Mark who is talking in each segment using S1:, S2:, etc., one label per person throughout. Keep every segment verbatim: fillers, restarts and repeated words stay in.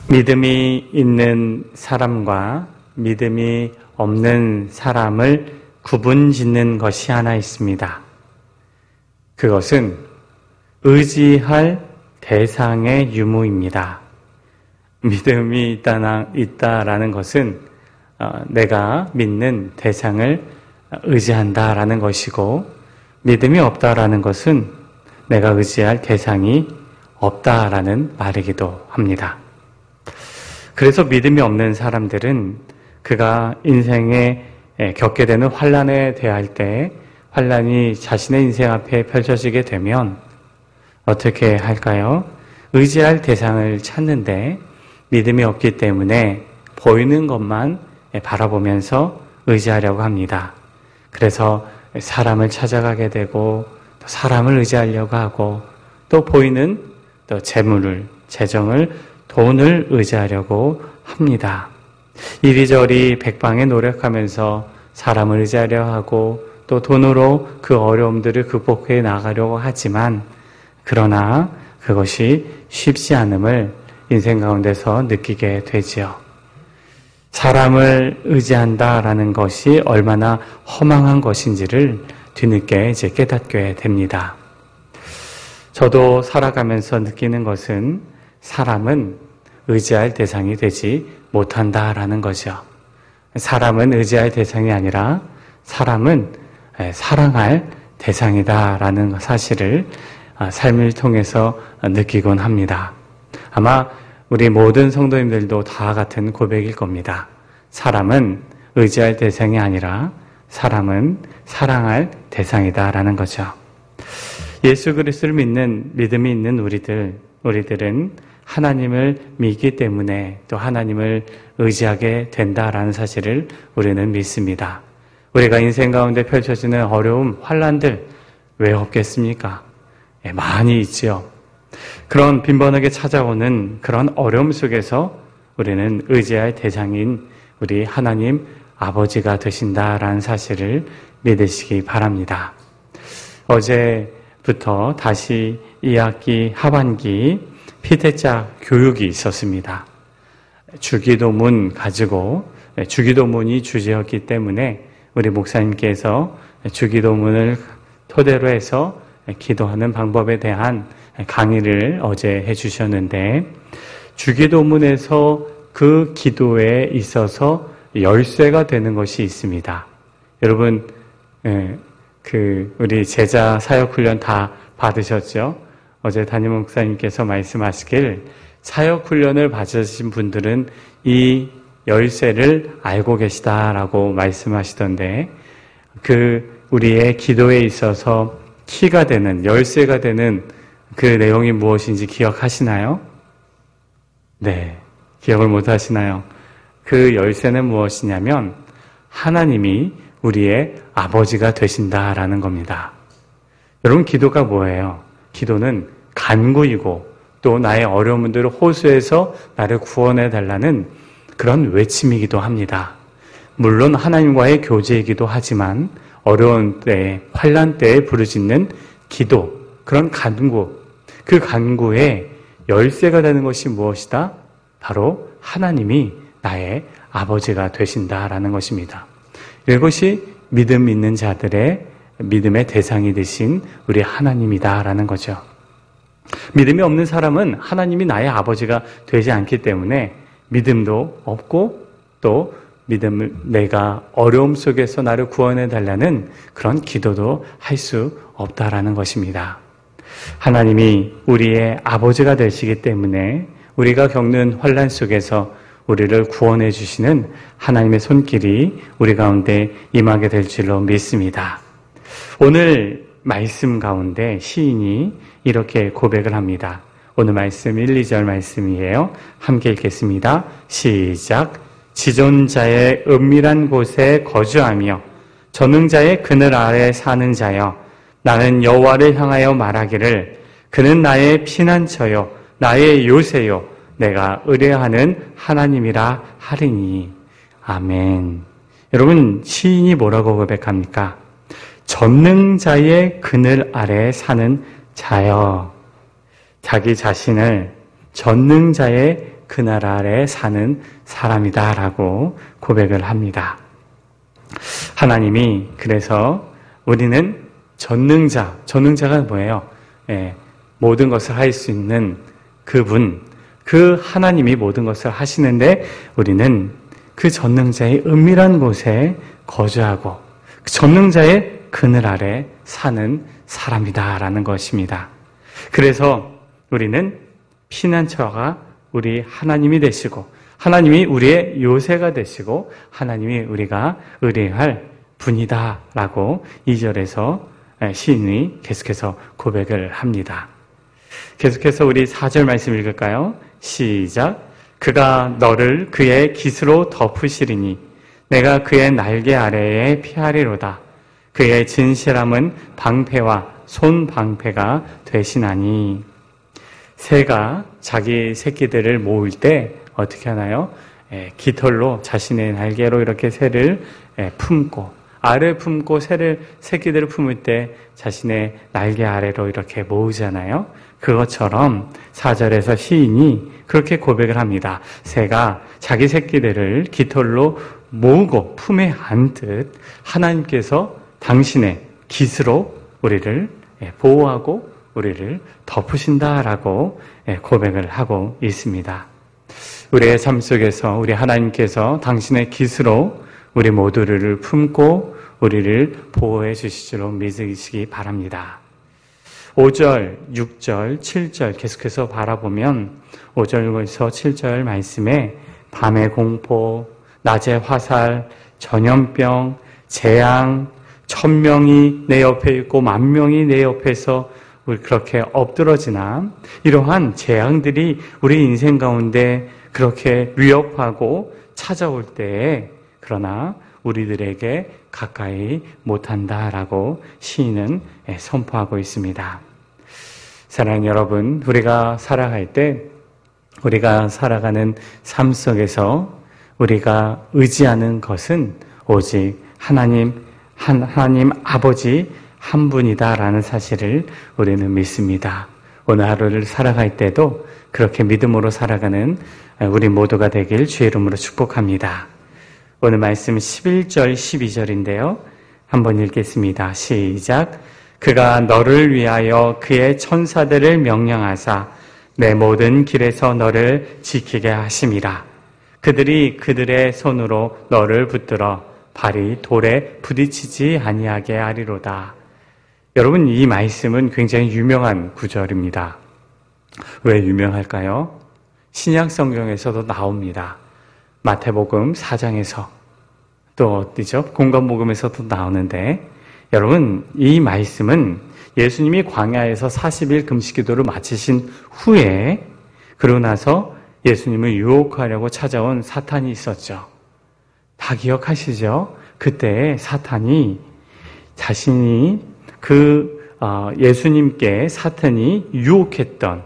S1: 믿음이 있는 사람과 믿음이 없는 사람을 구분 짓는 것이 하나 있습니다. 그것은 의지할 대상의 유무입니다. 믿음이 있다, 있다라는 것은 내가 믿는 대상을 의지한다라는 것이고, 믿음이 없다라는 것은 내가 의지할 대상이 없다라는 말이기도 합니다. 그래서 믿음이 없는 사람들은 그가 인생에 겪게 되는 환난에 대할 때, 환난이 자신의 인생 앞에 펼쳐지게 되면 어떻게 할까요? 의지할 대상을 찾는데 믿음이 없기 때문에 보이는 것만 바라보면서 의지하려고 합니다. 그래서 사람을 찾아가게 되고, 또 사람을 의지하려고 하고, 또 보이는 또 재물을, 재정을, 돈을 의지하려고 합니다. 이리저리 백방에 노력하면서 사람을 의지하려 하고, 또 돈으로 그 어려움들을 극복해 나가려고 하지만, 그러나 그것이 쉽지 않음을 인생 가운데서 느끼게 되지요. 사람을 의지한다라는 것이 얼마나 허망한 것인지를 뒤늦게 이제 깨닫게 됩니다. 저도 살아가면서 느끼는 것은 사람은 의지할 대상이 되지 못한다라는 거죠. 사람은 의지할 대상이 아니라 사람은 사랑할 대상이다라는 사실을 삶을 통해서 느끼곤 합니다. 아마 우리 모든 성도님들도 다 같은 고백일 겁니다. 사람은 의지할 대상이 아니라 사람은 사랑할 대상이다라는 거죠. 예수 그리스도를 믿는 믿음이 있는 우리들, 우리들은 하나님을 믿기 때문에 또 하나님을 의지하게 된다라는 사실을 우리는 믿습니다. 우리가 인생 가운데 펼쳐지는 어려움, 환난들 왜 없겠습니까? 예, 많이 있지요. 그런 빈번하게 찾아오는 그런 어려움 속에서 우리는 의지할 대상인 우리 하나님 아버지가 되신다라는 사실을 믿으시기 바랍니다. 어제부터 다시 이 학기 하반기 피대자 교육이 있었습니다. 주기도문 가지고, 주기도문이 주제였기 때문에 우리 목사님께서 주기도문을 토대로 해서 기도하는 방법에 대한 강의를 어제 해주셨는데, 주기도문에서 그 기도에 있어서 열쇠가 되는 것이 있습니다. 여러분, 그 우리 제자 사역훈련 다 받으셨죠? 어제 담임 목사님께서 말씀하시길 사역훈련을 받으신 분들은 이 열쇠를 알고 계시다라고 말씀하시던데, 그 우리의 기도에 있어서 키가 되는, 열쇠가 되는 그 내용이 무엇인지 기억하시나요? 네, 기억을 못 하시나요? 그 열쇠는 무엇이냐면 하나님이 우리의 아버지가 되신다라는 겁니다. 여러분, 기도가 뭐예요? 기도는 간구이고 또 나의 어려움들을 호소해서 나를 구원해 달라는 그런 외침이기도 합니다. 물론 하나님과의 교제이기도 하지만 어려운 때에, 환난 때에 부르짖는 기도, 그런 간구, 그 간구에 열쇠가 되는 것이 무엇이다? 바로 하나님이 나의 아버지가 되신다라는 것입니다. 이것이 믿음 있는 자들의 믿음의 대상이 되신 우리 하나님이다라는 거죠. 믿음이 없는 사람은 하나님이 나의 아버지가 되지 않기 때문에 믿음도 없고, 또 믿음을, 내가 어려움 속에서 나를 구원해 달라는 그런 기도도 할 수 없다라는 것입니다. 하나님이 우리의 아버지가 되시기 때문에 우리가 겪는 환난 속에서 우리를 구원해 주시는 하나님의 손길이 우리 가운데 임하게 될 줄로 믿습니다. 오늘 말씀 가운데 시인이 이렇게 고백을 합니다. 오늘 말씀 일, 이 절 말씀이에요. 함께 읽겠습니다. 시작. 지존자의 은밀한 곳에 거주하며 전능자의 그늘 아래 사는 자여, 나는 여호와를 향하여 말하기를 그는 나의 피난처요 나의 요새요 내가 의뢰하는 하나님이라 하리니. 아멘. 여러분, 시인이 뭐라고 고백합니까? 전능자의 그늘 아래 사는 자여. 자기 자신을 전능자의 그늘 아래 사는 사람이다라고 고백을 합니다. 하나님이 그래서 우리는 전능자, 전능자가 뭐예요? 예, 모든 것을 할 수 있는 그분, 그 하나님이 모든 것을 하시는데 우리는 그 전능자의 은밀한 곳에 거주하고 그 전능자의 그늘 아래 사는 사람이다라는 것입니다. 그래서 우리는 피난처가 우리 하나님이 되시고 하나님이 우리의 요새가 되시고 하나님이 우리가 의뢰할 분이다라고 이 절에서 시인이 계속해서 고백을 합니다. 계속해서 우리 사 절 말씀 읽을까요? 시작. 그가 너를 그의 깃으로 덮으시리니 내가 그의 날개 아래에 피하리로다. 그의 진실함은 방패와 손방패가 되시나니. 새가 자기 새끼들을 모을 때 어떻게 하나요? 에, 깃털로 자신의 날개로 이렇게 새를 에, 품고 알을 품고 새를 새끼들을 품을 때 자신의 날개 아래로 이렇게 모으잖아요. 그것처럼 사 절에서 시인이 그렇게 고백을 합니다. 새가 자기 새끼들을 깃털로 모으고 품에 안듯 하나님께서 당신의 깃으로 우리를 보호하고 우리를 덮으신다라고 고백을 하고 있습니다. 우리의 삶 속에서 우리 하나님께서 당신의 깃으로 우리 모두를 품고 우리를 보호해 주실 줄로 믿으시기 바랍니다. 오 절, 육 절, 칠 절 계속해서 바라보면 오 절에서 칠 절 말씀에 밤의 공포, 낮의 화살, 전염병, 재앙, 천명이 내 옆에 있고 만명이 내 옆에서 우리 그렇게 엎드러지나 이러한 재앙들이 우리 인생 가운데 그렇게 위협하고 찾아올 때에 그러나 우리들에게 가까이 못한다라고 시인은 선포하고 있습니다. 사랑하는 여러분, 우리가 살아갈 때 우리가 살아가는 삶 속에서 우리가 의지하는 것은 오직 하나님, 하나님 아버지 한 분이다라는 사실을 우리는 믿습니다. 오늘 하루를 살아갈 때도 그렇게 믿음으로 살아가는 우리 모두가 되길 주의 이름으로 축복합니다. 오늘 말씀 십일 절, 십이 절인데요. 한번 읽겠습니다. 시작. 그가 너를 위하여 그의 천사들을 명령하사 내 모든 길에서 너를 지키게 하심이라. 그들이 그들의 손으로 너를 붙들어 발이 돌에 부딪히지 아니하게 하리로다. 여러분, 이 말씀은 굉장히 유명한 구절입니다. 왜 유명할까요? 신약 성경에서도 나옵니다. 마태복음 사 장에서 또 어디죠? 공관복음에서도 나오는데 여러분, 이 말씀은 예수님이 광야에서 사십 일 금식기도를 마치신 후에 그러고 나서 예수님을 유혹하려고 찾아온 사탄이 있었죠. 다 기억하시죠? 그때 사탄이 자신이 그 예수님께 사탄이 유혹했던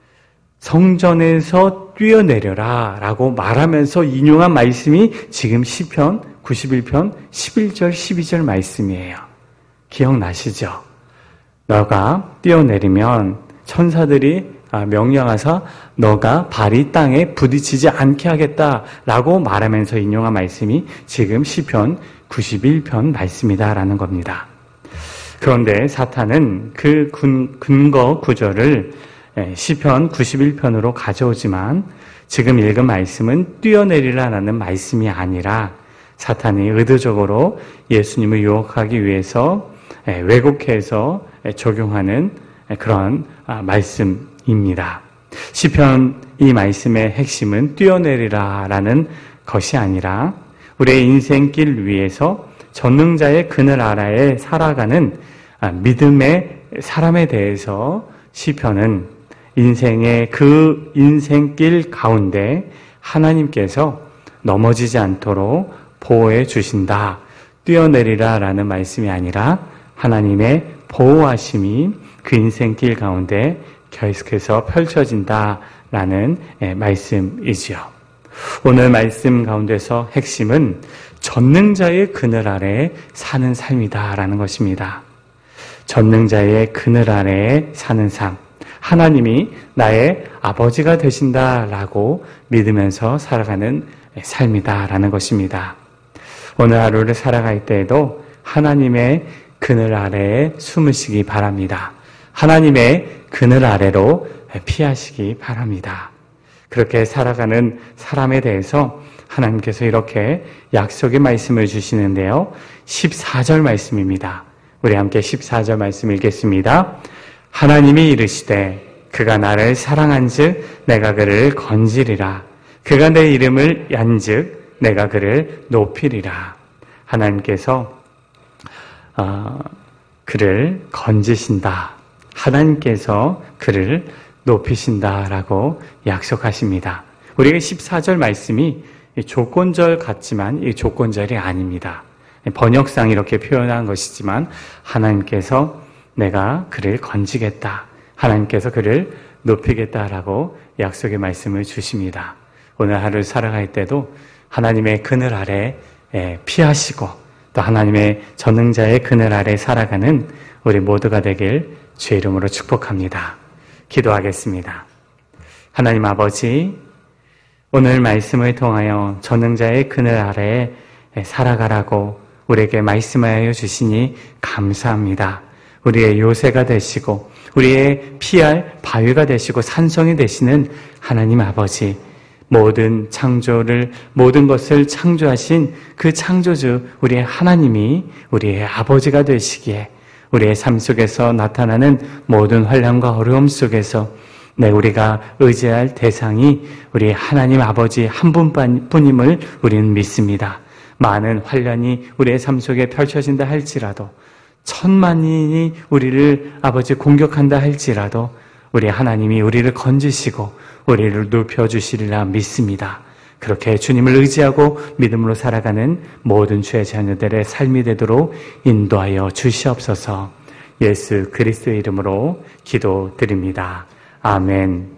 S1: 성전에서 뛰어내려라 라고 말하면서 인용한 말씀이 지금 시편 구십일 편 십일 절 십이 절 말씀이에요. 기억나시죠? 너가 뛰어내리면 천사들이 명령하사 너가 발이 땅에 부딪히지 않게 하겠다라고 말하면서 인용한 말씀이 지금 시편 구십일 편 말씀이다라는 겁니다. 그런데 사탄은 그 근거 구절을 시편 구십일 편으로 가져오지만 지금 읽은 말씀은 뛰어내리라라는 말씀이 아니라 사탄이 의도적으로 예수님을 유혹하기 위해서 왜곡해서 적용하는 그런 말씀입니다. 시편 이 말씀의 핵심은 뛰어내리라라는 것이 아니라 우리의 인생길 위에서 전능자의 그늘 아래에 살아가는 믿음의 사람에 대해서 시편은 인생의 그 인생길 가운데 하나님께서 넘어지지 않도록 보호해 주신다. 뛰어내리라라는 말씀이 아니라 하나님의 보호하심이 그 인생길 가운데 계속해서 펼쳐진다라는 말씀이지요. 오늘 말씀 가운데서 핵심은 전능자의 그늘 아래에 사는 삶이다라는 것입니다. 전능자의 그늘 아래에 사는 삶. 하나님이 나의 아버지가 되신다라고 믿으면서 살아가는 삶이다라는 것입니다. 오늘 하루를 살아갈 때에도 하나님의 그늘 아래에 숨으시기 바랍니다. 하나님의 그늘 아래로 피하시기 바랍니다. 그렇게 살아가는 사람에 대해서 하나님께서 이렇게 약속의 말씀을 주시는데요. 십사 절 말씀입니다. 우리 함께 십사 절 말씀 읽겠습니다. 하나님이 이르시되 그가 나를 사랑한즉 내가 그를 건지리라. 그가 내 이름을 얀즉 내가 그를 높이리라. 하나님께서 어, 그를 건지신다. 하나님께서 그를 높이신다라고 약속하십니다. 우리가 십사 절 말씀이 조건절 같지만 이 조건절이 아닙니다. 번역상 이렇게 표현한 것이지만 하나님께서 내가 그를 건지겠다. 하나님께서 그를 높이겠다라고 약속의 말씀을 주십니다. 오늘 하루 살아갈 때도 하나님의 그늘 아래 피하시고 또 하나님의 전능자의 그늘 아래 살아가는 우리 모두가 되길 주의 이름으로 축복합니다. 기도하겠습니다. 하나님 아버지, 오늘 말씀을 통하여 전능자의 그늘 아래에 살아가라고 우리에게 말씀하여 주시니 감사합니다. 우리의 요새가 되시고 우리의 피할 바위가 되시고 산성이 되시는 하나님 아버지, 모든 창조를 모든 것을 창조하신 그 창조주 우리의 하나님이 우리의 아버지가 되시기에 우리의 삶 속에서 나타나는 모든 환난과 어려움 속에서 네, 우리가 의지할 대상이 우리 하나님 아버지 한 분뿐임을 우리는 믿습니다. 많은 환난이 우리의 삶 속에 펼쳐진다 할지라도 천만인이 우리를 아버지 공격한다 할지라도 우리 하나님이 우리를 건지시고 우리를 눕혀주시리라 믿습니다. 그렇게 주님을 의지하고 믿음으로 살아가는 모든 주의 자녀들의 삶이 되도록 인도하여 주시옵소서. 예수 그리스도의 이름으로 기도드립니다. 아멘.